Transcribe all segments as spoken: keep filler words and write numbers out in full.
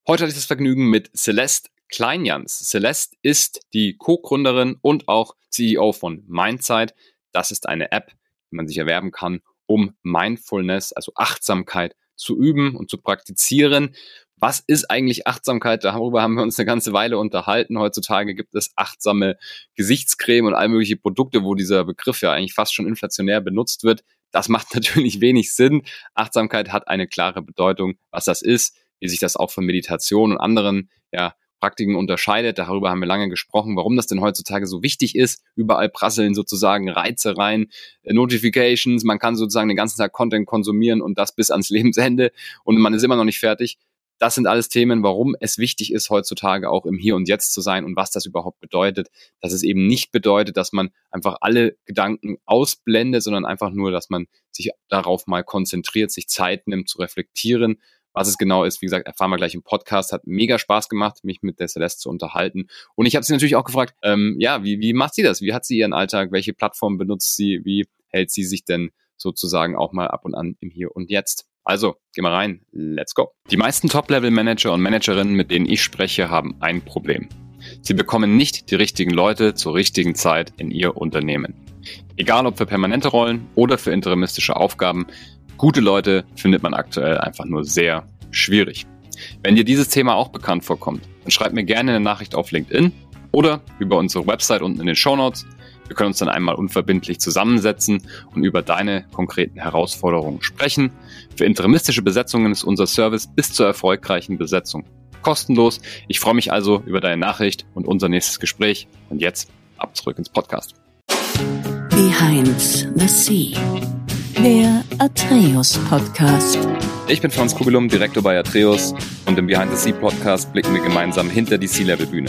Heute hatte ich das Vergnügen mit Celeste Kleinjans. Celeste ist die Co-Gründerin und auch C E O von Mindsight. Das ist eine App, die man sich erwerben kann, um Mindfulness, also Achtsamkeit, zu üben und zu praktizieren. Was ist eigentlich Achtsamkeit? Darüber haben wir uns eine ganze Weile unterhalten. Heutzutage gibt es achtsame Gesichtscreme und all mögliche Produkte, wo dieser Begriff ja eigentlich fast schon inflationär benutzt wird. Das macht natürlich wenig Sinn. Achtsamkeit hat eine klare Bedeutung, was das ist, wie sich das auch von Meditation und anderen ja, Praktiken unterscheidet. Darüber haben wir lange gesprochen, warum das denn heutzutage so wichtig ist. Überall prasseln sozusagen Reize rein, Notifications, man kann sozusagen den ganzen Tag Content konsumieren und das bis ans Lebensende und man ist immer noch nicht fertig. Das sind alles Themen, warum es wichtig ist, heutzutage auch im Hier und Jetzt zu sein und was das überhaupt bedeutet. Dass es eben nicht bedeutet, dass man einfach alle Gedanken ausblendet, sondern einfach nur, dass man sich darauf mal konzentriert, sich Zeit nimmt zu reflektieren. Was es genau ist, wie gesagt, erfahren wir gleich im Podcast. Hat mega Spaß gemacht, mich mit der Celeste zu unterhalten. Und ich habe sie natürlich auch gefragt, ähm, ja, wie, wie macht sie das? Wie hat sie ihren Alltag? Welche Plattform benutzt sie? Wie hält sie sich denn sozusagen auch mal ab und an im Hier und Jetzt? Also, gehen wir rein. Let's go. Die meisten Top-Level-Manager und Managerinnen, mit denen ich spreche, haben ein Problem. Sie bekommen nicht die richtigen Leute zur richtigen Zeit in ihr Unternehmen. Egal ob für permanente Rollen oder für interimistische Aufgaben, gute Leute findet man aktuell einfach nur sehr schwierig. Wenn dir dieses Thema auch bekannt vorkommt, dann schreib mir gerne eine Nachricht auf LinkedIn oder über unsere Website unten in den Shownotes. Wir können uns dann einmal unverbindlich zusammensetzen und über deine konkreten Herausforderungen sprechen. Für interimistische Besetzungen ist unser Service bis zur erfolgreichen Besetzung kostenlos. Ich freue mich also über deine Nachricht und unser nächstes Gespräch. Und jetzt ab zurück ins Podcast. Behind the Sea, der Atreus Podcast. Ich bin Franz Kugelum, Direktor bei Atreus und im Behind the Sea Podcast blicken wir gemeinsam hinter die Sea-Level-Bühne.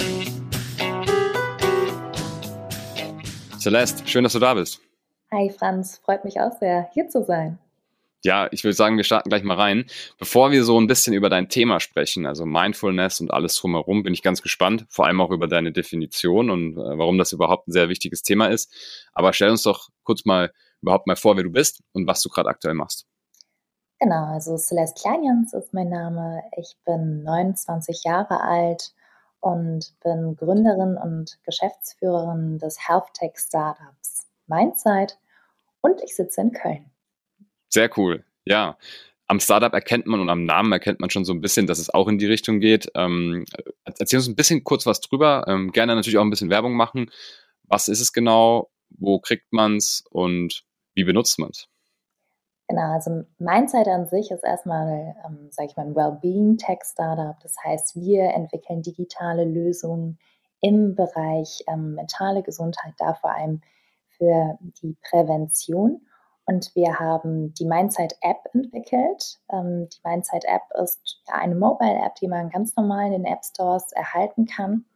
Celeste, schön, dass du da bist. Hi Franz, freut mich auch sehr, hier zu sein. Ja, ich würde sagen, wir starten gleich mal rein. Bevor wir so ein bisschen über dein Thema sprechen, also Mindfulness und alles drumherum, bin ich ganz gespannt, vor allem auch über deine Definition und äh, warum das überhaupt ein sehr wichtiges Thema ist. Aber stell uns doch kurz mal überhaupt mal vor, wer du bist und was du gerade aktuell machst. Genau, also Celeste Kleinjans ist mein Name. Ich bin neunundzwanzig Jahre alt und bin Gründerin und Geschäftsführerin des Health-Tech-Startups Mindsight und ich sitze in Köln. Sehr cool, ja. Am Startup erkennt man und am Namen erkennt man schon so ein bisschen, dass es auch in die Richtung geht. Ähm, erzähl uns ein bisschen kurz was drüber. Ähm, gerne natürlich auch ein bisschen Werbung machen. Was ist es genau? Wo kriegt man es und wie benutzt man es? Genau, also Mindsight an sich ist erstmal, ähm, sage ich mal, ein Wellbeing-Tech-Startup. Das heißt, wir entwickeln digitale Lösungen im Bereich ähm, mentale Gesundheit, da vor allem für die Prävention. Und wir haben die Mindsight-App entwickelt. Ähm, die Mindsight-App ist ja eine Mobile-App, die man ganz normal in den App-Stores erhalten kann.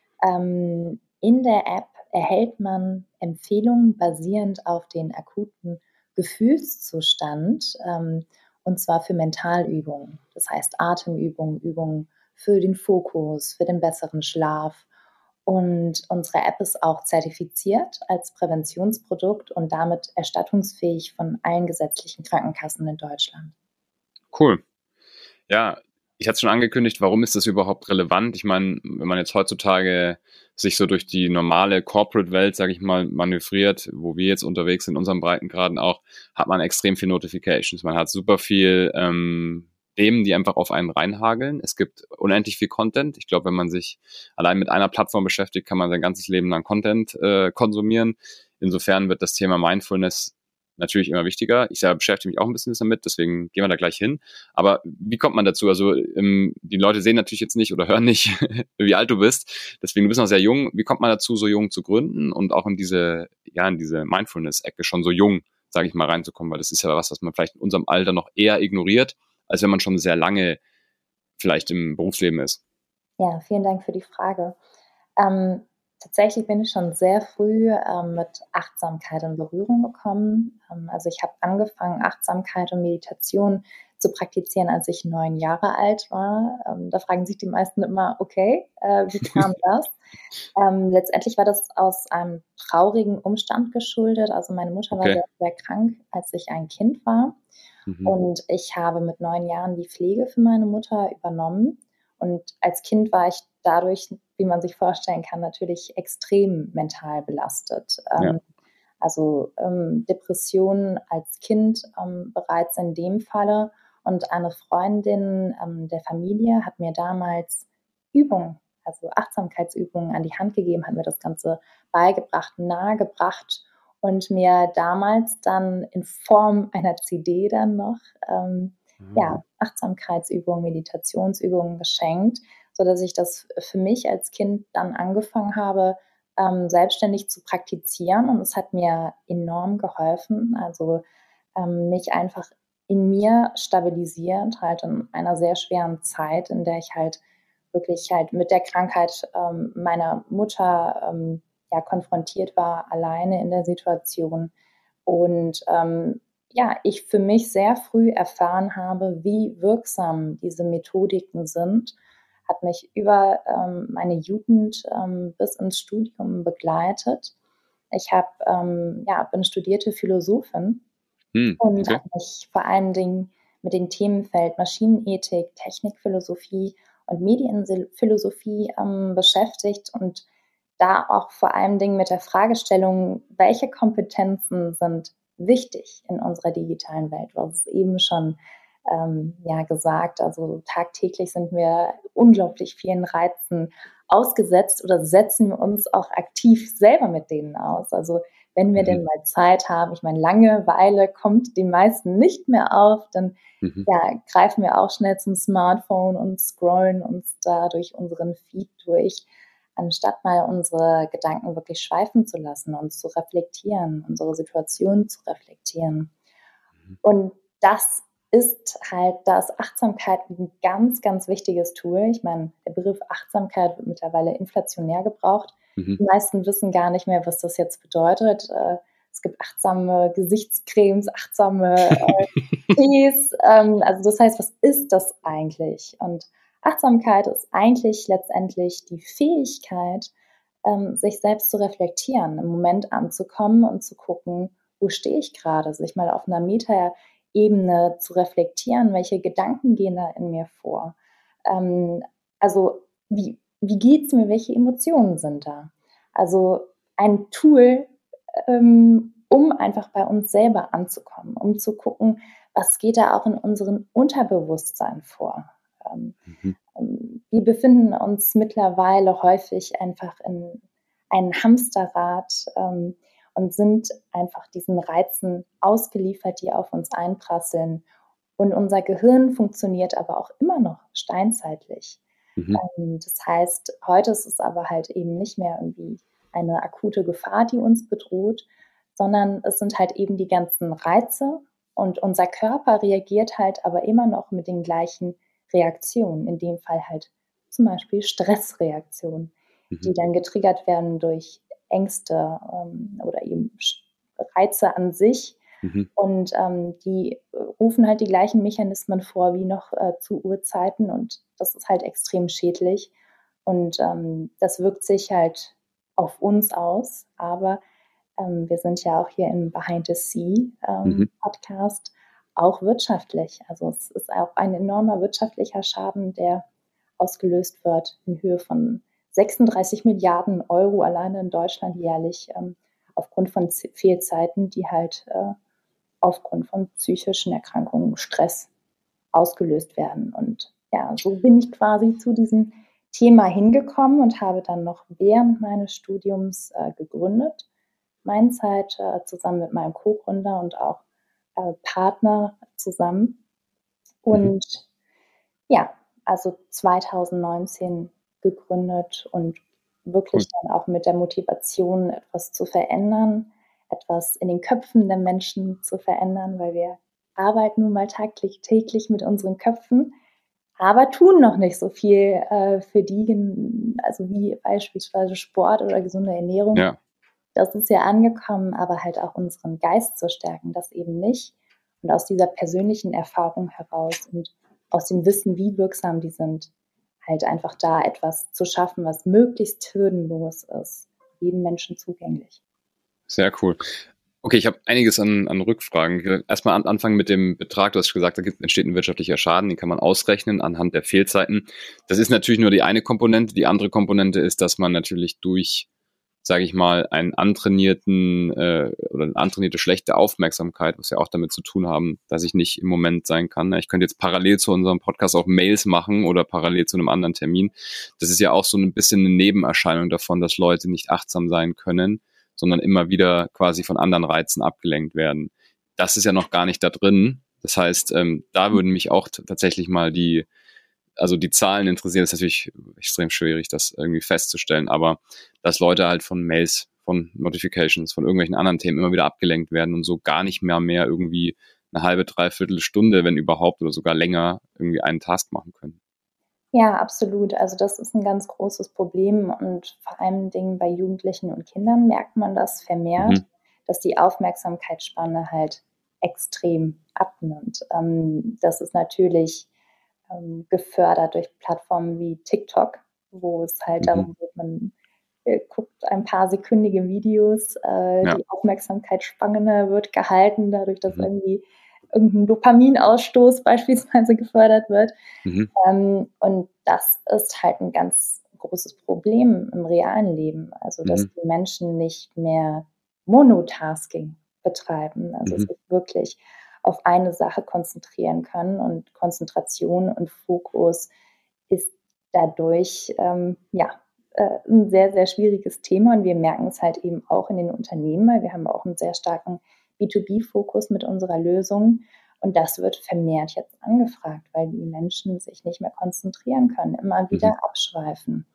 Ähm, in der App erhält man Empfehlungen basierend auf den akuten Gefühlszustand, ähm, und zwar für Mentalübungen. Das heißt Atemübungen, Übungen für den Fokus, für den besseren Schlaf. Und unsere App ist auch zertifiziert als Präventionsprodukt und damit erstattungsfähig von allen gesetzlichen Krankenkassen in Deutschland. Cool. Ja, ich hatte es schon angekündigt, warum ist das überhaupt relevant? Ich meine, wenn man jetzt heutzutage sich so durch die normale Corporate-Welt, sage ich mal, manövriert, wo wir jetzt unterwegs sind, in unserem Breitengraden auch, hat man extrem viel Notifications. Man hat super viel ähm, Themen, die einfach auf einen reinhageln. Es gibt unendlich viel Content. Ich glaube, wenn man sich allein mit einer Plattform beschäftigt, kann man sein ganzes Leben lang Content äh, konsumieren. Insofern wird das Thema Mindfulness natürlich immer wichtiger. Ich selber beschäftige mich auch ein bisschen damit, deswegen gehen wir da gleich hin. Aber wie kommt man dazu? Also ähm, die Leute sehen natürlich jetzt nicht oder hören nicht, wie alt du bist. Deswegen, du bist noch sehr jung. Wie kommt man dazu, so jung zu gründen und auch in diese, ja, in diese Mindfulness-Ecke schon so jung, sage ich mal, reinzukommen? Weil das ist ja was, was man vielleicht in unserem Alter noch eher ignoriert, als wenn man schon sehr lange vielleicht im Berufsleben ist. Ja, vielen Dank für die Frage. Ähm, Tatsächlich bin ich schon sehr früh ähm, mit Achtsamkeit in Berührung gekommen. Ähm, also ich habe angefangen, Achtsamkeit und Meditation zu praktizieren, als ich neun Jahre alt war. Ähm, da fragen sich die meisten immer, okay, äh, wie kam das? ähm, letztendlich war das aus einem traurigen Umstand geschuldet. Also meine Mutter war Okay. sehr, sehr krank, als ich ein Kind war. Mhm. Und ich habe mit neun Jahren die Pflege für meine Mutter übernommen. Und als Kind war ich dadurch, wie man sich vorstellen kann, natürlich extrem mental belastet. Ja. Ähm, also ähm, Depressionen als Kind ähm, bereits in dem Falle. Und eine Freundin ähm, der Familie hat mir damals Übungen, also Achtsamkeitsübungen an die Hand gegeben, hat mir das Ganze beigebracht, nahegebracht und mir damals dann in Form einer C D dann noch ähm, Mhm. ja, Achtsamkeitsübungen, Meditationsübungen geschenkt, sodass ich das für mich als Kind dann angefangen habe, ähm, selbstständig zu praktizieren. Und es hat mir enorm geholfen, also ähm, mich einfach in mir stabilisiert, halt in einer sehr schweren Zeit, in der ich halt wirklich halt mit der Krankheit ähm, meiner Mutter ähm, ja, konfrontiert war, alleine in der Situation. Und ähm, ja, ich für mich sehr früh erfahren habe, wie wirksam diese Methodiken sind, hat mich über ähm, meine Jugend ähm, bis ins Studium begleitet. Ich hab, ähm, ja, bin studierte Philosophin Hm, und okay. habe mich vor allen Dingen mit dem Themenfeld Maschinenethik, Technikphilosophie und Medienphilosophie ähm, beschäftigt und da auch vor allen Dingen mit der Fragestellung, welche Kompetenzen sind wichtig in unserer digitalen Welt. Du hast es eben schon ähm, ja, gesagt, also tagtäglich sind wir unglaublich vielen Reizen ausgesetzt oder setzen wir uns auch aktiv selber mit denen aus. Also wenn wir Mhm. denn mal Zeit haben, ich meine, Langeweile kommt den meisten nicht mehr auf, dann Mhm. ja, greifen wir auch schnell zum Smartphone und scrollen uns da durch unseren Feed durch, anstatt mal unsere Gedanken wirklich schweifen zu lassen, uns zu reflektieren, unsere Situation zu reflektieren. Und das ist halt, da ist Achtsamkeit ein ganz, ganz wichtiges Tool. Ich meine, der Begriff Achtsamkeit wird mittlerweile inflationär gebraucht. Mhm. Die meisten wissen gar nicht mehr, was das jetzt bedeutet. Äh, Es gibt achtsame Gesichtscremes, achtsame äh, Tees. Ähm, also das heißt, was ist das eigentlich? Und Achtsamkeit ist eigentlich letztendlich die Fähigkeit, ähm, sich selbst zu reflektieren, im Moment anzukommen und zu gucken, wo stehe ich gerade, sich mal auf einer Metaebene zu reflektieren, welche Gedanken gehen da in mir vor. Ähm, also wie, wie geht es mir, welche Emotionen sind da? Also ein Tool, ähm, um einfach bei uns selber anzukommen, um zu gucken, was geht da auch in unserem Unterbewusstsein vor. Ähm, Mhm. ähm, wir befinden uns mittlerweile häufig einfach in einem Hamsterrad ähm, und sind einfach diesen Reizen ausgeliefert, die auf uns einprasseln. Und unser Gehirn funktioniert aber auch immer noch steinzeitlich. Mhm. Ähm, das heißt, heute ist es aber halt eben nicht mehr irgendwie eine akute Gefahr, die uns bedroht, sondern es sind halt eben die ganzen Reize und unser Körper reagiert halt aber immer noch mit den gleichen Reaktionen, in dem Fall halt zum Beispiel Stressreaktionen, die Mhm. dann getriggert werden durch Ängste ähm, oder eben Reize an sich. Mhm. Und ähm, die rufen halt die gleichen Mechanismen vor wie noch äh, zu Urzeiten und das ist halt extrem schädlich. Und ähm, das wirkt sich halt auf uns aus, aber ähm, wir sind ja auch hier im Behind the Sea Mhm. ähm, Podcast auch wirtschaftlich. Also es ist auch ein enormer wirtschaftlicher Schaden, der ausgelöst wird in Höhe von sechsunddreißig Milliarden Euro alleine in Deutschland jährlich ähm, aufgrund von Z- Fehlzeiten, die halt äh, aufgrund von psychischen Erkrankungen, Stress ausgelöst werden. Und ja, so bin ich quasi zu diesem Thema hingekommen und habe dann noch während meines Studiums äh, gegründet. Mindsight äh, zusammen mit meinem Co-Gründer und auch äh, Partner zusammen. Mhm. Und ja, also zwanzig neunzehn gegründet und Cool. wirklich dann auch mit der Motivation, etwas zu verändern, etwas in den Köpfen der Menschen zu verändern, weil wir arbeiten nun mal tagtäglich täglich mit unseren Köpfen, aber tun noch nicht so viel äh, für die, also wie beispielsweise Sport oder gesunde Ernährung. Ja. Das ist ja angekommen, aber halt auch unseren Geist zu stärken, das eben nicht. Und aus dieser persönlichen Erfahrung heraus und aus dem Wissen, wie wirksam die sind, halt einfach da etwas zu schaffen, was möglichst hürdenlos ist, jedem Menschen zugänglich. Sehr cool. Okay, ich habe einiges an, an Rückfragen. Ich will erstmal an, anfangen mit dem Betrag. Du hast gesagt, da gibt, entsteht ein wirtschaftlicher Schaden, den kann man ausrechnen anhand der Fehlzeiten. Das ist natürlich nur die eine Komponente. Die andere Komponente ist, dass man natürlich durch, sage ich mal, einen antrainierten äh, oder eine antrainierte schlechte Aufmerksamkeit, was ja auch damit zu tun haben, dass ich nicht im Moment sein kann. Ich könnte jetzt parallel zu unserem Podcast auch Mails machen oder parallel zu einem anderen Termin. Das ist ja auch so ein bisschen eine Nebenerscheinung davon, dass Leute nicht achtsam sein können, sondern immer wieder quasi von anderen Reizen abgelenkt werden. Das ist ja noch gar nicht da drin. Das heißt, ähm, da würden mich auch t- tatsächlich mal die, also die Zahlen interessieren. Das ist natürlich extrem schwierig, das irgendwie festzustellen, aber dass Leute halt von Mails, von Notifications, von irgendwelchen anderen Themen immer wieder abgelenkt werden und so gar nicht mehr mehr irgendwie eine halbe, dreiviertel Stunde, wenn überhaupt, oder sogar länger irgendwie einen Task machen können. Ja, absolut. Also das ist ein ganz großes Problem und vor allen Dingen bei Jugendlichen und Kindern merkt man das vermehrt, Mhm. dass die Aufmerksamkeitsspanne halt extrem abnimmt. Ähm, das ist natürlich ähm, gefördert durch Plattformen wie TikTok, wo es halt Mhm. darum geht, man äh, guckt ein paar sekündige Videos, äh, Ja. die Aufmerksamkeitsspanne wird gehalten, dadurch, dass Mhm. irgendwie irgendein Dopaminausstoß beispielsweise gefördert wird. Mhm. Ähm, und das ist halt ein ganz großes Problem im realen Leben. Also, dass Mhm. die Menschen nicht mehr Monotasking betreiben, also Mhm. sich wirklich auf eine Sache konzentrieren können. Und Konzentration und Fokus ist dadurch, ähm, ja, äh, 'n sehr, sehr schwieriges Thema. Und wir merken es halt eben auch in den Unternehmen, weil wir haben auch einen sehr starken B zwei B-Fokus mit unserer Lösung. Und das wird vermehrt jetzt angefragt, weil die Menschen sich nicht mehr konzentrieren können, immer Mhm. wieder abschweifen.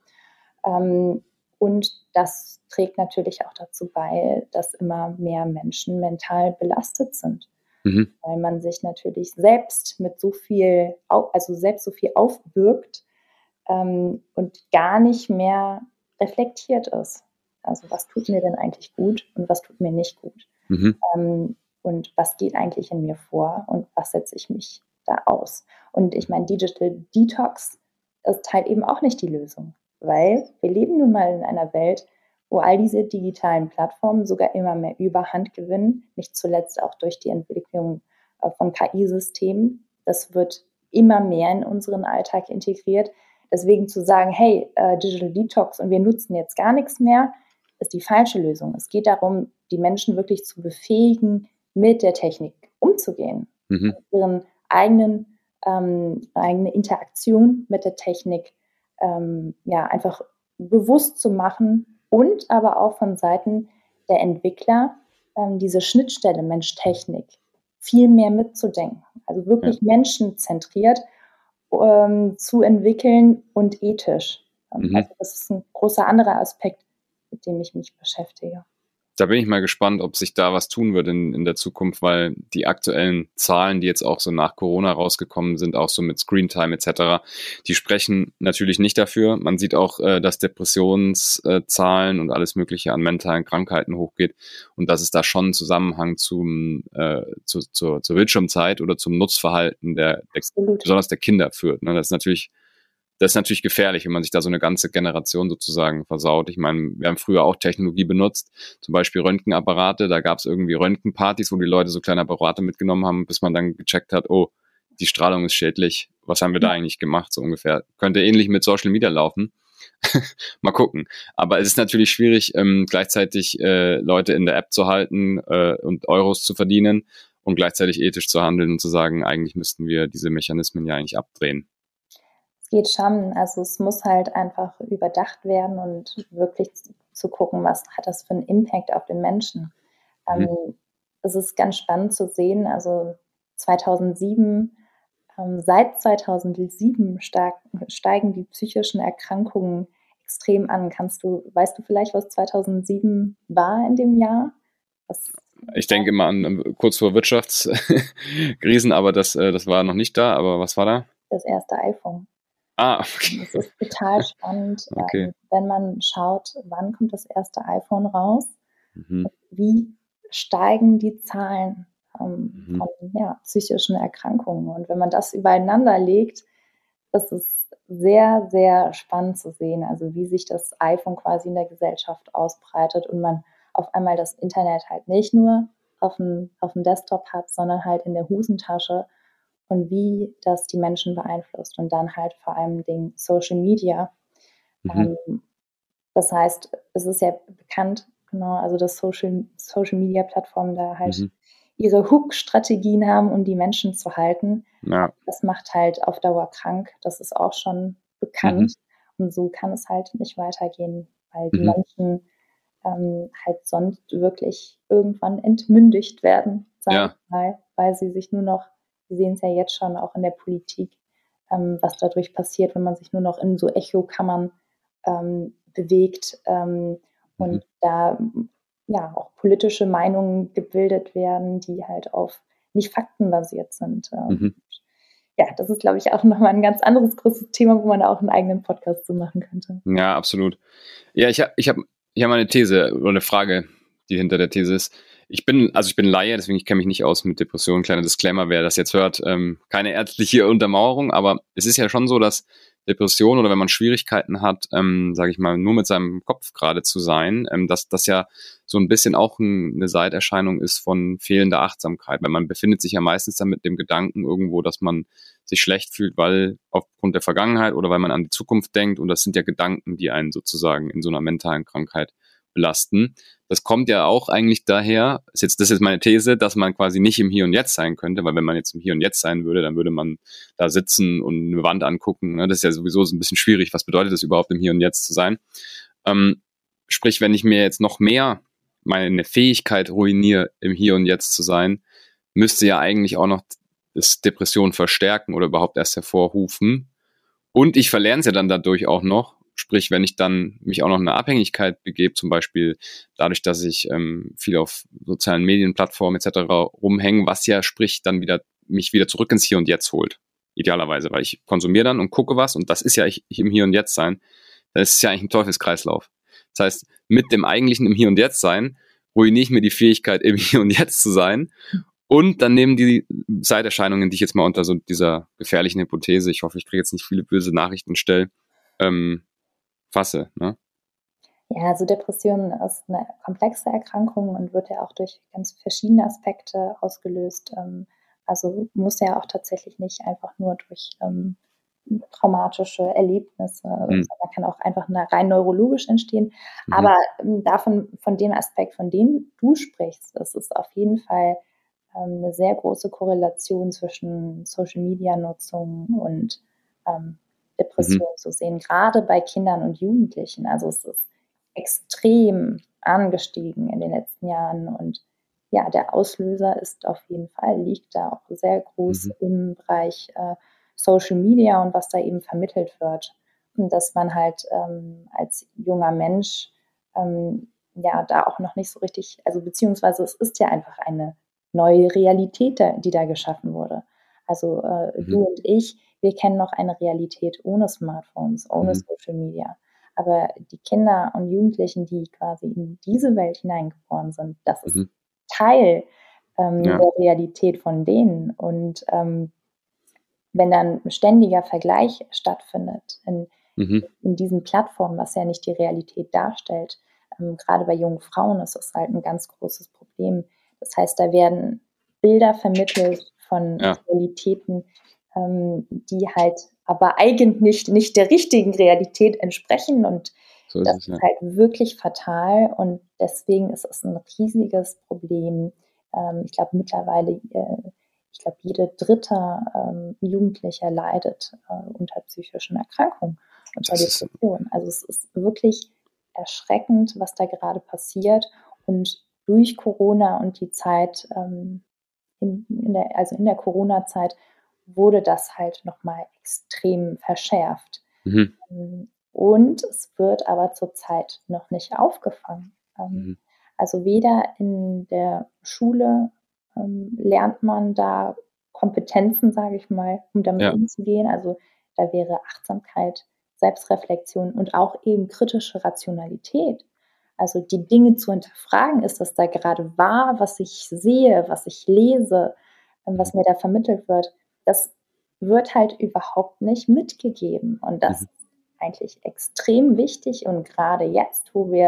Ähm, und das trägt natürlich auch dazu bei, dass immer mehr Menschen mental belastet sind, Mhm. weil man sich natürlich selbst mit so viel, au- also selbst so viel aufbürgt ähm, und gar nicht mehr reflektiert ist. Also was tut mir denn eigentlich gut und was tut mir nicht gut? Mhm. Ähm, und was geht eigentlich in mir vor und was setze ich mich da aus? Und ich meine, Digital Detox ist halt eben auch nicht die Lösung, weil wir leben nun mal in einer Welt, wo all diese digitalen Plattformen sogar immer mehr Überhand gewinnen, nicht zuletzt auch durch die Entwicklung äh, von K I-Systemen. Das wird immer mehr in unseren Alltag integriert. Deswegen zu sagen, hey, äh, Digital Detox und wir nutzen jetzt gar nichts mehr, ist die falsche Lösung. Es geht darum, die Menschen wirklich zu befähigen, mit der Technik umzugehen, Mhm. ihren eigenen ähm, eigene Interaktion mit der Technik ähm, ja einfach bewusst zu machen und aber auch von Seiten der Entwickler ähm, diese Schnittstelle Mensch-Technik viel mehr mitzudenken. Also Ja. wirklich menschenzentriert ähm, zu entwickeln und ethisch. Ähm, Mhm. Also das ist ein großer anderer Aspekt, mit dem ich mich beschäftige. Da bin ich mal gespannt, ob sich da was tun wird in, in der Zukunft, weil die aktuellen Zahlen, die jetzt auch so nach Corona rausgekommen sind, auch so mit Screentime et cetera, die sprechen natürlich nicht dafür. Man sieht auch, äh, dass Depressionszahlen und alles Mögliche an mentalen Krankheiten hochgeht und dass es da schon einen Zusammenhang zum, äh, zu, zur, zur Bildschirmzeit oder zum Nutzverhalten der, der Absolut. besonders der Kinder führt. Ne? Das ist natürlich Das ist natürlich gefährlich, wenn man sich da so eine ganze Generation sozusagen versaut. Ich meine, wir haben früher auch Technologie benutzt, zum Beispiel Röntgenapparate. Da gab es irgendwie Röntgenpartys, wo die Leute so kleine Apparate mitgenommen haben, bis man dann gecheckt hat, oh, die Strahlung ist schädlich. Was haben wir da eigentlich gemacht, so ungefähr? Könnte ähnlich mit Social Media laufen. Mal gucken. Aber es ist natürlich schwierig, ähm, gleichzeitig äh, Leute in der App zu halten äh, und Euros zu verdienen und gleichzeitig ethisch zu handeln und zu sagen, eigentlich müssten wir diese Mechanismen ja eigentlich abdrehen. Es geht schon. Also es muss halt einfach überdacht werden und wirklich zu, zu gucken, was hat das für einen Impact auf den Menschen. Mhm. Ähm, es ist ganz spannend zu sehen, also zweitausendsieben, ähm, seit zweitausendsieben stark, steigen die psychischen Erkrankungen extrem an. Kannst du, weißt du vielleicht, was zweitausendsieben war in dem Jahr? Was Ich denke immer an an kurz vor Wirtschaftskrisen, aber das, äh, das war noch nicht da. Aber was war da? das erste iPhone? Ah, Es okay. ist total spannend, Okay. ähm, wenn man schaut, wann kommt das erste iPhone raus, Mhm. wie steigen die Zahlen ähm, Mhm. von ja, psychischen Erkrankungen. Und wenn man das übereinander legt, ist es sehr, sehr spannend zu sehen, also wie sich das iPhone quasi in der Gesellschaft ausbreitet und man auf einmal das Internet halt nicht nur auf dem, auf dem Desktop hat, sondern halt in der Hosentasche und wie das die Menschen beeinflusst. Und dann halt vor allem den Social Media. Mhm. Ähm, das heißt, es ist ja bekannt, genau, also dass Social, Social Media Plattformen da halt Mhm. ihre Hook-Strategien haben, um die Menschen zu halten. Ja. Das macht halt auf Dauer krank. Das ist auch schon bekannt. Mhm. Und so kann es halt nicht weitergehen, weil die Mhm. Menschen ähm, halt sonst wirklich irgendwann entmündigt werden, sage Ja. ich mal, weil sie sich nur noch, wir sehen es ja jetzt schon auch in der Politik, ähm, was dadurch passiert, wenn man sich nur noch in so Echokammern ähm, bewegt ähm, und Mhm. da ja auch politische Meinungen gebildet werden, die halt auf nicht faktenbasiert sind. Ähm, Mhm. Ja, das ist, glaube ich, auch nochmal ein ganz anderes großes Thema, wo man auch einen eigenen Podcast zu machen könnte. Ja, absolut. Ja, ich habe ich hab, ich hab mal eine These oder eine Frage, die hinter der These ist. Ich bin, also ich bin Laie, deswegen ich kenne mich nicht aus mit Depressionen. Kleiner Disclaimer, wer das jetzt hört, ähm, keine ärztliche Untermauerung, aber es ist ja schon so, dass Depression oder wenn man Schwierigkeiten hat, ähm, sage ich mal, nur mit seinem Kopf gerade zu sein, ähm, dass das ja so ein bisschen auch ein, eine Seiterscheinung ist von fehlender Achtsamkeit, weil man befindet sich ja meistens dann mit dem Gedanken irgendwo, dass man sich schlecht fühlt, weil aufgrund der Vergangenheit oder weil man an die Zukunft denkt und das sind ja Gedanken, die einen sozusagen in so einer mentalen Krankheit belasten. Das kommt ja auch eigentlich daher, ist jetzt, das ist meine These, dass man quasi nicht im Hier und Jetzt sein könnte, weil wenn man jetzt im Hier und Jetzt sein würde, dann würde man da sitzen und eine Wand angucken. Ne? Das ist ja sowieso so ein bisschen schwierig. Was bedeutet das überhaupt, im Hier und Jetzt zu sein? Ähm, sprich, wenn ich mir jetzt noch mehr meine Fähigkeit ruiniere, im Hier und Jetzt zu sein, müsste ja eigentlich auch noch das Depression verstärken oder überhaupt erst hervorrufen. Und ich verlerne es ja dann dadurch auch noch. Sprich, wenn ich dann mich auch noch in eine Abhängigkeit begebe, zum Beispiel dadurch, dass ich ähm, viel auf sozialen Medienplattformen et cetera rumhänge, was ja sprich dann wieder mich wieder zurück ins Hier und Jetzt holt. Idealerweise, weil ich konsumiere dann und gucke was und das ist ja ich, ich im Hier und Jetzt sein. Das ist ja eigentlich ein Teufelskreislauf. Das heißt, mit dem eigentlichen im Hier und Jetzt sein ruiniere ich mir die Fähigkeit, im Hier und Jetzt zu sein. Und dann nehmen die Seiterscheinungen, die ich jetzt mal unter so dieser gefährlichen Hypothese, ich hoffe, ich kriege jetzt nicht viele böse Nachrichten stelle, ähm, fasse. Ne? Ja, also Depression ist eine komplexe Erkrankung und wird ja auch durch ganz verschiedene Aspekte ausgelöst. Also muss ja auch tatsächlich nicht einfach nur durch ähm, traumatische Erlebnisse, Hm. sondern kann auch einfach rein neurologisch entstehen. Mhm. Aber ähm, davon, von dem Aspekt, von dem du sprichst, das ist auf jeden Fall ähm, eine sehr große Korrelation zwischen Social-Media-Nutzung und ähm, Depression Mhm. zu sehen, gerade bei Kindern und Jugendlichen. Also es ist extrem angestiegen in den letzten Jahren und ja, der Auslöser ist auf jeden Fall, liegt da auch sehr groß Mhm. im Bereich äh, Social Media und was da eben vermittelt wird. Und dass man halt ähm, als junger Mensch ähm, ja da auch noch nicht so richtig, also beziehungsweise es ist ja einfach eine neue Realität, die da geschaffen wurde. Also äh, Mhm. du und ich, wir kennen noch eine Realität ohne Smartphones, ohne Mhm. Social Media. Aber die Kinder und Jugendlichen, die quasi in diese Welt hineingeboren sind, das ist Mhm. Teil ähm, Ja. der Realität von denen. Und ähm, wenn dann ein ständiger Vergleich stattfindet in, Mhm. in diesen Plattformen, was ja nicht die Realität darstellt, ähm, gerade bei jungen Frauen ist das halt ein ganz großes Problem. Das heißt, da werden Bilder vermittelt von Ja. Realitäten, ähm, die halt aber eigentlich nicht der richtigen Realität entsprechen und So ist das es, ist ja. halt wirklich fatal und deswegen ist es ein riesiges Problem. Ähm, ich glaube mittlerweile, äh, ich glaube jede dritte ähm, Jugendliche leidet äh, unter psychischen Erkrankungen, unter Das ist, Depressionen. Also es ist wirklich erschreckend, was da gerade passiert und durch Corona und die Zeit, ähm, in, in der, also in der Corona-Zeit, wurde das halt nochmal extrem verschärft. mhm. Und es wird aber zurzeit noch nicht aufgefangen. Mhm. Also weder in der Schule ähm, lernt man da Kompetenzen, sage ich mal, um damit Ja. umzugehen. Also da wäre Achtsamkeit, Selbstreflexion und auch eben kritische Rationalität. Also die Dinge zu hinterfragen, ist das da gerade wahr, was ich sehe, was ich lese, was mir da vermittelt wird, das wird halt überhaupt nicht mitgegeben. Und das Mhm. ist eigentlich extrem wichtig und gerade jetzt, wo wir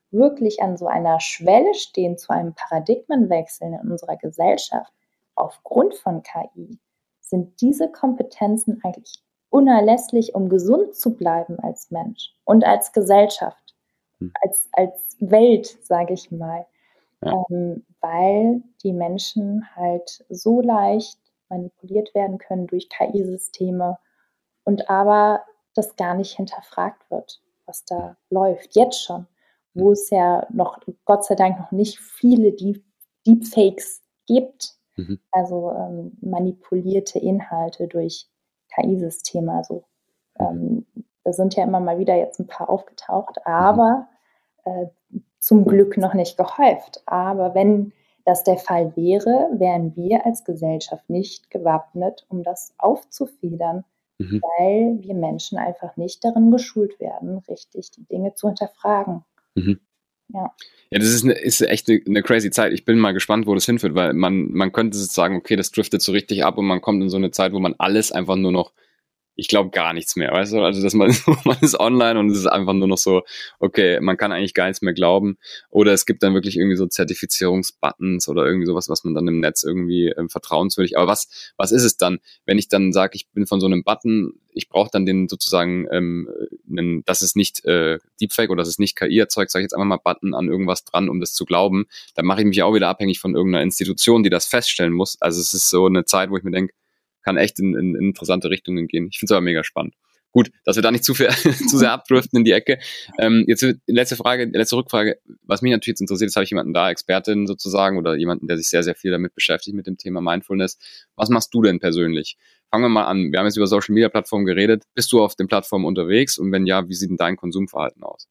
wirklich an so einer Schwelle stehen zu einem Paradigmenwechsel in unserer Gesellschaft aufgrund von K I, sind diese Kompetenzen eigentlich unerlässlich, um gesund zu bleiben als Mensch und als Gesellschaft, hm. als, als Welt, sage ich mal. Ja. Ähm, weil die Menschen halt so leicht manipuliert werden können durch K I-Systeme und aber das gar nicht hinterfragt wird, was da läuft, jetzt schon, wo es ja noch, Gott sei Dank, noch nicht viele Deep, Deepfakes gibt, mhm. also ähm, manipulierte Inhalte durch K I-Systeme, also ähm, da sind ja immer mal wieder jetzt ein paar aufgetaucht, aber äh, zum Glück noch nicht gehäuft. Aber wenn das der Fall wäre, wären wir als Gesellschaft nicht gewappnet, um das aufzufedern, mhm. weil wir Menschen einfach nicht darin geschult werden, richtig die Dinge zu hinterfragen. Mhm. Ja. Ja, das ist, eine, ist echt eine, eine crazy Zeit. Ich bin mal gespannt, wo das hinführt, weil man, man könnte sagen, okay, das driftet so richtig ab und man kommt in so eine Zeit, wo man alles einfach nur noch, ich glaube gar nichts mehr, weißt du, also dass man, man ist online und es ist einfach nur noch so, okay, man kann eigentlich gar nichts mehr glauben oder es gibt dann wirklich irgendwie so Zertifizierungsbuttons oder irgendwie sowas, was man dann im Netz irgendwie ähm, vertrauenswürdig, aber was was ist es dann, wenn ich dann sage, ich bin von so einem Button, ich brauche dann den sozusagen, ähm, einen, das ist nicht äh, Deepfake oder das ist nicht K I erzeugt, sage ich jetzt einfach mal Button an irgendwas dran, um das zu glauben, dann mache ich mich auch wieder abhängig von irgendeiner Institution, die das feststellen muss, also es ist so eine Zeit, wo ich mir denke, kann echt in, in, in interessante Richtungen gehen. Ich finde es aber mega spannend. Gut, dass wir da nicht zu, viel, zu sehr abdriften in die Ecke. Ähm, jetzt letzte Frage, letzte Rückfrage. Was mich natürlich jetzt interessiert, ist, habe ich jemanden da, Expertin sozusagen oder jemanden, der sich sehr, sehr viel damit beschäftigt mit dem Thema Mindfulness. Was machst du denn persönlich? Fangen wir mal an. Wir haben jetzt über Social Media Plattformen geredet. Bist du auf den Plattformen unterwegs? Und wenn ja, wie sieht denn dein Konsumverhalten aus?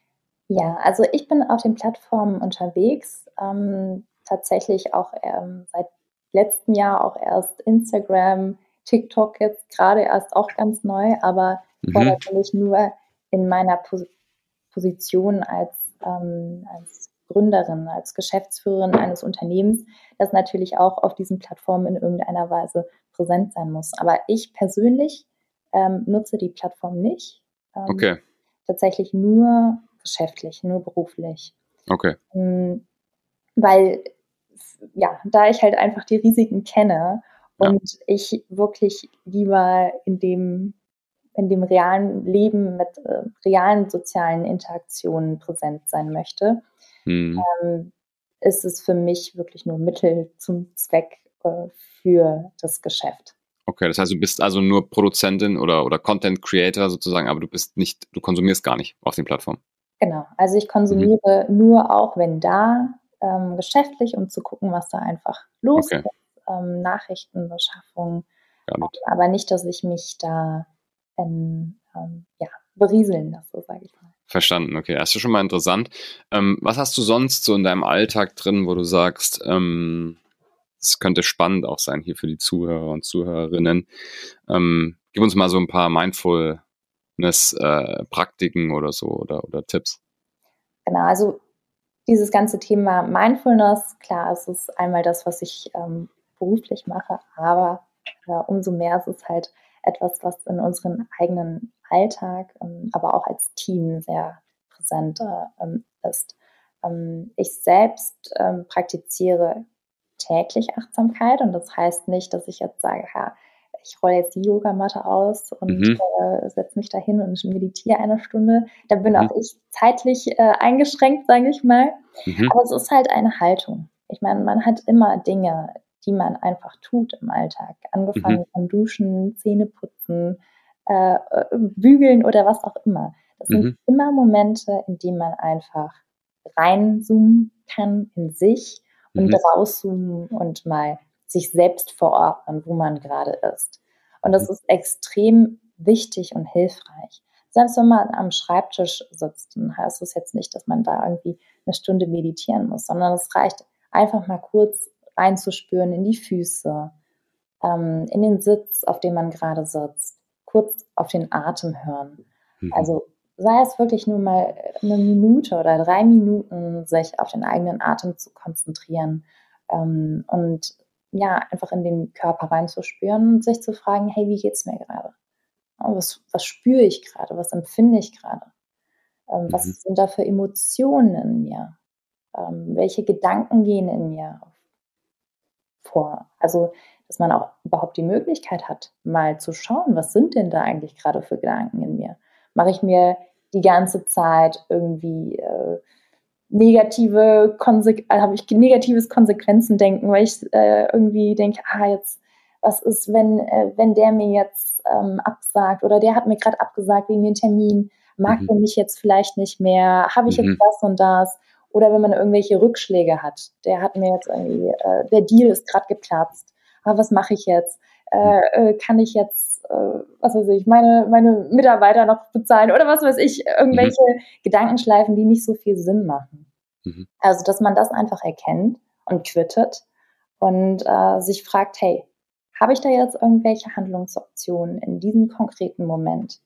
Ja, also ich bin auf den Plattformen unterwegs. Ähm, tatsächlich auch ähm, seit letzten Jahr auch erst Instagram, TikTok jetzt gerade erst auch ganz neu, aber mhm. vordergründig nur in meiner Pos- Position als, ähm, als Gründerin, als Geschäftsführerin eines Unternehmens, das natürlich auch auf diesen Plattformen in irgendeiner Weise präsent sein muss. Aber ich persönlich ähm, nutze die Plattform nicht. Ähm, okay. Tatsächlich nur geschäftlich, nur beruflich. Okay. Ähm, weil ja, da ich halt einfach die Risiken kenne und ja. ich wirklich lieber in dem, in dem realen Leben mit äh, realen sozialen Interaktionen präsent sein möchte, mhm. ähm, ist es für mich wirklich nur Mittel zum Zweck äh, für das Geschäft. Okay, das heißt, du bist also nur Produzentin oder, oder Content Creator sozusagen, aber du bist nicht, du konsumierst gar nicht auf den Plattformen. Genau, also ich konsumiere mhm. nur auch, wenn da ähm, geschäftlich, um zu gucken, was da einfach los okay. ist, ähm, Nachrichtenbeschaffung, aber nicht, dass ich mich da ähm, ähm, ja, berieseln lasse, sage ich mal. Verstanden, okay, das ist schon mal interessant. Ähm, was hast du sonst so in deinem Alltag drin, wo du sagst, ähm, es könnte spannend auch sein hier für die Zuhörer und Zuhörerinnen. Ähm, gib uns mal so ein paar Mindfulness-Praktiken äh, oder so oder, oder Tipps. Genau, also dieses ganze Thema Mindfulness, klar, es ist einmal das, was ich ähm, beruflich mache, aber äh, umso mehr ist es halt etwas, was in unserem eigenen Alltag, ähm, aber auch als Team sehr präsent äh, ist. Ähm, ich selbst ähm, praktiziere täglich Achtsamkeit und das heißt nicht, dass ich jetzt sage, ha, ich rolle jetzt die Yogamatte aus und mhm. äh, setze mich da hin und meditiere eine Stunde. Da bin mhm. auch ich zeitlich äh, eingeschränkt, sage ich mal. Mhm. Aber es ist halt eine Haltung. Ich meine, man hat immer Dinge, die man einfach tut im Alltag. Angefangen mhm. von Duschen, Zähneputzen, äh, Bügeln oder was auch immer. Das mhm. sind immer Momente, in denen man einfach reinzoomen kann in sich und mhm. rauszoomen und mal sich selbst verordnen, wo man gerade ist. Und das ist extrem wichtig und hilfreich. Selbst wenn man am Schreibtisch sitzt, dann heißt es jetzt nicht, dass man da irgendwie eine Stunde meditieren muss, sondern es reicht einfach mal kurz reinzuspüren in die Füße, ähm, in den Sitz, auf dem man gerade sitzt, kurz auf den Atem hören. Mhm. Also sei es wirklich nur mal eine Minute oder drei Minuten, sich auf den eigenen Atem zu konzentrieren ähm, und ja, einfach in den Körper reinzuspüren und sich zu fragen, hey, wie geht's mir gerade? Was, was spüre ich gerade? Was empfinde ich gerade? Ähm, was Mhm. sind da für Emotionen in mir? Ähm, welche Gedanken gehen in mir vor? Also, dass man auch überhaupt die Möglichkeit hat, mal zu schauen, was sind denn da eigentlich gerade für Gedanken in mir? Mache ich mir die ganze Zeit irgendwie äh, negative Konse äh, habe ich negatives Konsequenzendenken, weil ich äh, irgendwie denke, ah, jetzt, was ist, wenn, äh, wenn der mir jetzt ähm, absagt oder der hat mir gerade abgesagt wegen den Termin, mag Mhm. er mich jetzt vielleicht nicht mehr, habe ich jetzt Mhm. das und das? Oder wenn man irgendwelche Rückschläge hat, der hat mir jetzt irgendwie, äh, der Deal ist gerade geplatzt, ah, was mache ich jetzt? Mhm. Äh, äh, kann ich jetzt, äh, was weiß ich, meine, meine Mitarbeiter noch bezahlen oder was weiß ich, Mhm. irgendwelche Gedankenschleifen, die nicht so viel Sinn machen. Mhm. Also, dass man das einfach erkennt und quittet und äh, sich fragt, hey, habe ich da jetzt irgendwelche Handlungsoptionen in diesem konkreten Moment?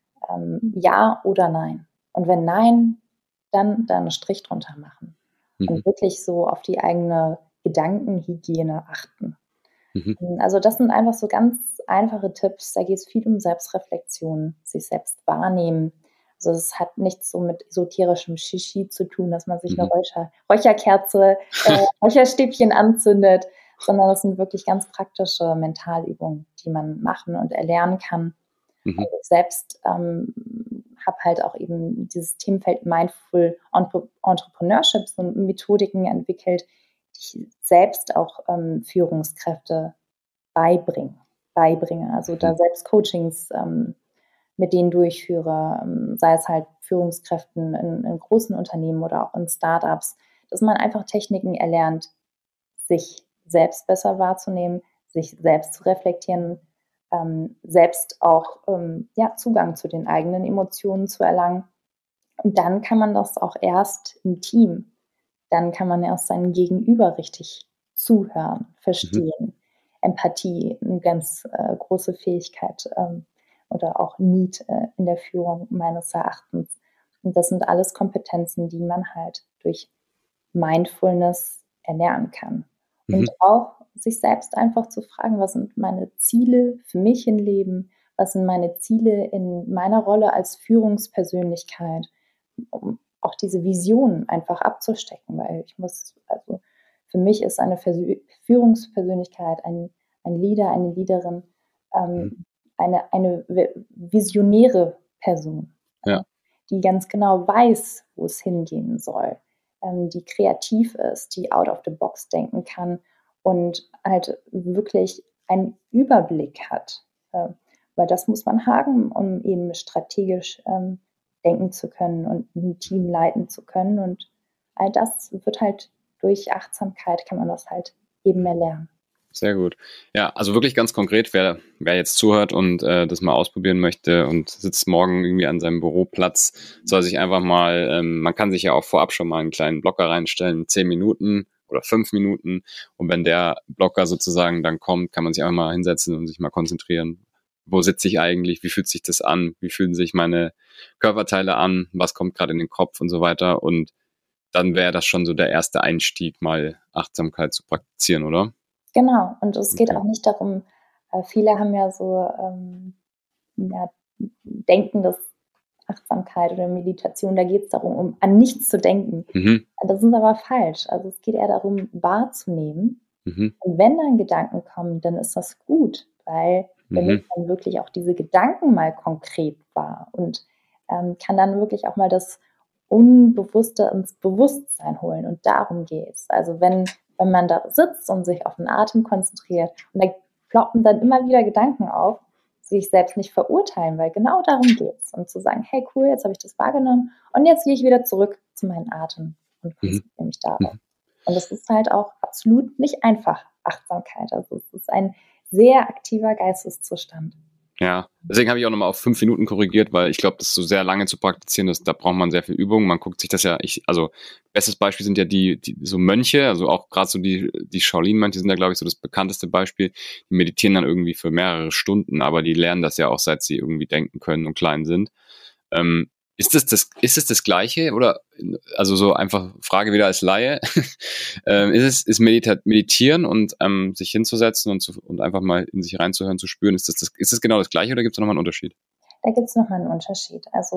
Ähm, ja oder nein? Und wenn nein, dann, dann einen Strich drunter machen Mhm. und wirklich so auf die eigene Gedankenhygiene achten. Mhm. Also das sind einfach so ganz einfache Tipps. Da geht es viel um Selbstreflexion, sich selbst wahrnehmen. Also es hat nichts so mit esoterischem Shishi zu tun, dass man sich eine Mhm. Räucher, Räucherkerze, äh, Räucherstäbchen anzündet, sondern das sind wirklich ganz praktische Mentalübungen, die man machen und erlernen kann. Mhm. Also ich selbst ähm, habe halt auch eben dieses Themenfeld Mindful Entrepreneurship, so Methodiken entwickelt, die ich selbst auch ähm, Führungskräfte beibringe, beibringe. Also da Mhm. selbst Coachings ähm, mit denen durchführe, ähm, sei es halt Führungskräften in, in großen Unternehmen oder auch in Startups, dass man einfach Techniken erlernt, sich selbst besser wahrzunehmen, sich selbst zu reflektieren, ähm, selbst auch ähm, ja, Zugang zu den eigenen Emotionen zu erlangen. Und dann kann man das auch erst im Team, dann kann man erst seinem Gegenüber richtig zuhören, Mhm. verstehen. Empathie, eine ganz äh, große Fähigkeit ähm, oder auch Need äh, in der Führung meines Erachtens. Und das sind alles Kompetenzen, die man halt durch Mindfulness erlernen kann. Und Mhm. auch sich selbst einfach zu fragen, was sind meine Ziele für mich im Leben? Was sind meine Ziele in meiner Rolle als Führungspersönlichkeit? Um auch diese Visionen einfach abzustecken, weil ich muss, also für mich ist eine Versö- Führungspersönlichkeit, ein, ein Leader, eine Leaderin, Mhm. ähm, eine, eine visionäre Person, äh, Ja, die ganz genau weiß, wo es hingehen soll, ähm, die kreativ ist, die out of the box denken kann und halt wirklich einen Überblick hat. Äh, weil das muss man haben, um eben strategisch ähm, denken zu können und ein Team leiten zu können. Und all das wird halt durch Achtsamkeit, kann man das halt eben mehr lernen. sehr gut. Ja, also wirklich ganz konkret, wer, wer jetzt zuhört und äh, das mal ausprobieren möchte und sitzt morgen irgendwie an seinem Büroplatz, soll sich einfach mal, ähm, man kann sich ja auch vorab schon mal einen kleinen Blocker reinstellen, zehn Minuten oder fünf Minuten. Und wenn der Blocker sozusagen dann kommt, kann man sich einfach mal hinsetzen und sich mal konzentrieren. Wo sitze ich eigentlich? Wie fühlt sich das an? Wie fühlen sich meine Körperteile an? Was kommt gerade in den Kopf und so weiter? Und dann wäre das schon so der erste Einstieg, mal Achtsamkeit zu praktizieren, oder? Genau, und es geht Okay. auch nicht darum, äh, viele haben ja so ähm, ja, denken, dass Achtsamkeit oder Meditation, da geht es darum, um an nichts zu denken. Mhm. Das ist aber falsch. Also es geht eher darum, wahrzunehmen. Mhm. Und wenn dann Gedanken kommen, dann ist das gut, weil dann Mhm. nimmt man wirklich auch diese Gedanken mal konkret wahr und ähm, kann dann wirklich auch mal das Unbewusste ins Bewusstsein holen. Und darum geht es. Also wenn, wenn man da sitzt und sich auf den Atem konzentriert und da ploppen dann immer wieder Gedanken auf, sich selbst nicht verurteilen, weil genau darum geht es. Und zu sagen, hey cool, jetzt habe ich das wahrgenommen und jetzt gehe ich wieder zurück zu meinem Atem und Mhm. konzentriere mich darauf. Mhm. Und es ist halt auch absolut nicht einfach, Achtsamkeit. Also es ist ein sehr aktiver Geisteszustand. Ja, deswegen habe ich auch nochmal auf fünf Minuten korrigiert, weil ich glaube, das ist so sehr lange zu praktizieren, das, da braucht man sehr viel Übung. Man guckt sich das ja, ich, also bestes Beispiel sind ja die, die so Mönche, also auch gerade so die, die Shaolin-Mönche sind ja, glaube ich, so das bekannteste Beispiel. Die meditieren dann irgendwie für mehrere Stunden, aber die lernen das ja auch, seit sie irgendwie denken können und klein sind. Ähm, ist das, das, ist es das Gleiche oder, also so einfach Frage wieder als Laie, ähm, ist es, ist Medita- Meditieren und ähm, sich hinzusetzen und, zu, und einfach mal in sich reinzuhören, zu spüren, ist das, das, ist das genau das Gleiche oder gibt es nochmal einen Unterschied? Da gibt es nochmal einen Unterschied. Also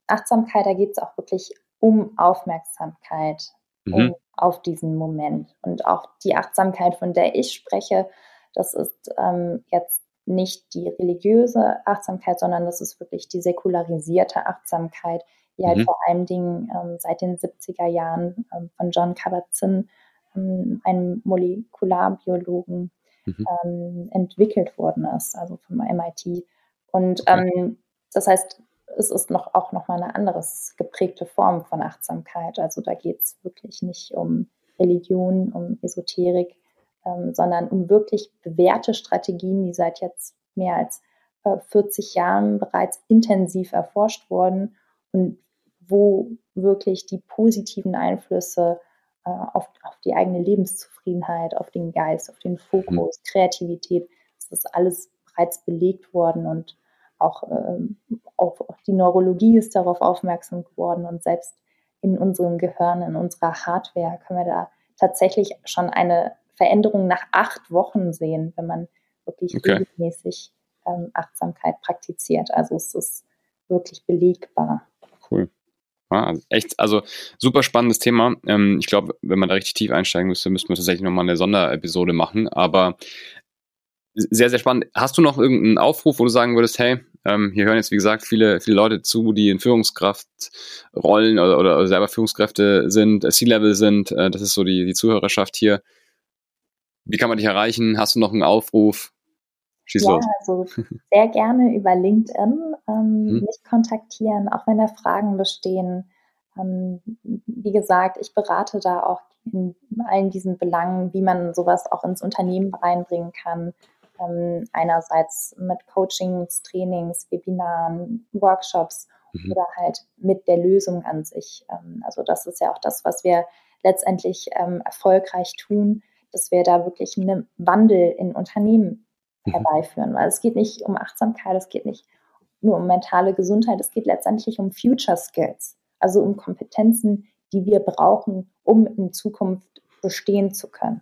Achtsamkeit, da geht es auch wirklich um Aufmerksamkeit, mhm. um auf diesen Moment. Und auch die Achtsamkeit, von der ich spreche, das ist ähm, jetzt nicht die religiöse Achtsamkeit, sondern das ist wirklich die säkularisierte Achtsamkeit, die mhm. halt vor allen Dingen ähm, seit den siebziger Jahren ähm, von Jon Kabat-Zinn, ähm, einem Molekularbiologen, mhm. ähm, entwickelt worden ist, also vom M I T. Und okay. ähm, das heißt, es ist noch auch nochmal eine anderes geprägte Form von Achtsamkeit. Also da geht es wirklich nicht um Religion, um Esoterik, ähm, sondern um wirklich bewährte Strategien, die seit jetzt mehr als äh, vierzig Jahren bereits intensiv erforscht wurden und wo wirklich die positiven Einflüsse äh, auf, auf die eigene Lebenszufriedenheit, auf den Geist, auf den Fokus, mhm. Kreativität, das ist alles bereits belegt worden und auch, ähm, auch die Neurologie ist darauf aufmerksam geworden und selbst in unserem Gehirn, in unserer Hardware können wir da tatsächlich schon eine Veränderung nach acht Wochen sehen, wenn man wirklich okay. regelmäßig ähm, Achtsamkeit praktiziert. Also es ist wirklich belegbar. Cool. Ja, also echt, also super spannendes Thema. Ähm, ich glaube, wenn man da richtig tief einsteigen müsste, müssten wir tatsächlich nochmal eine Sonderepisode machen, aber sehr, sehr spannend. Hast du noch irgendeinen Aufruf, wo du sagen würdest, hey, ähm, hier hören jetzt, wie gesagt, viele, viele Leute zu, die in Führungskraftrollen oder, oder, oder selber Führungskräfte sind, äh, C-Level sind, äh, das ist so die, die Zuhörerschaft hier. Wie kann man dich erreichen? Hast du noch einen Aufruf? Schieß ja, los. Also sehr gerne über LinkedIn ähm, hm. mich kontaktieren, auch wenn da Fragen bestehen. Ähm, wie gesagt, ich berate da auch in allen diesen Belangen, wie man sowas auch ins Unternehmen reinbringen kann. Ähm, einerseits mit Coachings, Trainings, Webinaren, Workshops mhm. oder halt mit der Lösung an sich. Ähm, also das ist ja auch das, was wir letztendlich ähm, erfolgreich tun, dass wir da wirklich einen Wandel in Unternehmen mhm. herbeiführen. Weil es geht nicht um Achtsamkeit, es geht nicht nur um mentale Gesundheit, es geht letztendlich um Future Skills, also um Kompetenzen, die wir brauchen, um in Zukunft bestehen zu können.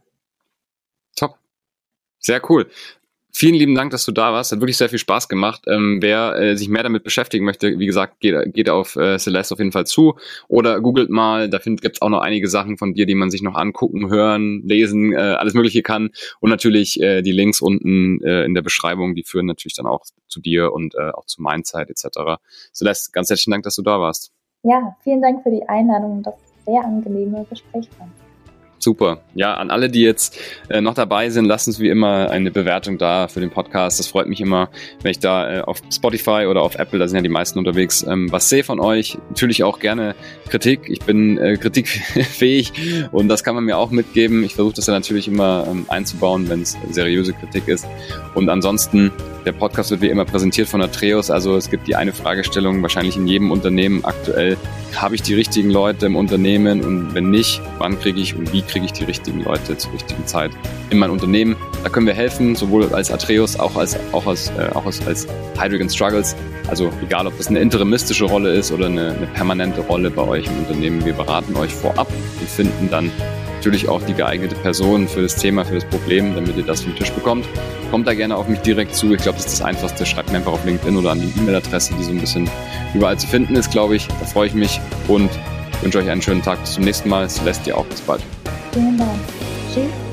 Top. Sehr cool. Vielen lieben Dank, dass du da warst. Hat wirklich sehr viel Spaß gemacht. Ähm, wer äh, sich mehr damit beschäftigen möchte, wie gesagt, geht, geht auf äh, Celeste auf jeden Fall zu oder googelt mal. Da gibt es auch noch einige Sachen von dir, die man sich noch angucken, hören, lesen, äh, alles Mögliche kann. Und natürlich äh, die Links unten äh, in der Beschreibung, die führen natürlich dann auch zu dir und äh, auch zu Mindsight et cetera. Celeste, ganz herzlichen Dank, dass du da warst. Ja, vielen Dank für die Einladung und das sehr angenehme Gespräch. Super. Ja, an alle, die jetzt äh, noch dabei sind, lasst uns wie immer eine Bewertung da für den Podcast. Das freut mich immer, wenn ich da äh, auf Spotify oder auf Apple, da sind ja die meisten unterwegs, ähm, was sehe von euch. Natürlich auch gerne Kritik. Ich bin äh, kritikfähig und das kann man mir auch mitgeben. Ich versuche das ja natürlich immer ähm, einzubauen, wenn es seriöse Kritik ist. Und ansonsten, der Podcast wird wie immer präsentiert von Atreus. Also es gibt die eine Fragestellung wahrscheinlich in jedem Unternehmen aktuell. Habe ich die richtigen Leute im Unternehmen und wenn nicht, wann kriege ich und wie kriege ich die richtigen Leute zur richtigen Zeit in mein Unternehmen? Da können wir helfen, sowohl als Atreus, auch als, auch als, äh, auch als, als Heidrick & Struggles. Also egal, ob das eine interimistische Rolle ist oder eine, eine permanente Rolle bei euch im Unternehmen. Wir beraten euch vorab und finden dann natürlich auch die geeignete Person für das Thema, für das Problem, damit ihr das vom Tisch bekommt. Kommt da gerne auf mich direkt zu. Ich glaube, das ist das Einfachste. Schreibt mir einfach auf LinkedIn oder an die E-Mail-Adresse, die so ein bisschen überall zu finden ist, glaube ich. Da freue ich mich und wünsche euch einen schönen Tag. Bis zum nächsten Mal. Celeste, dir auch. Bis bald. Vielen Dank. Tschüss.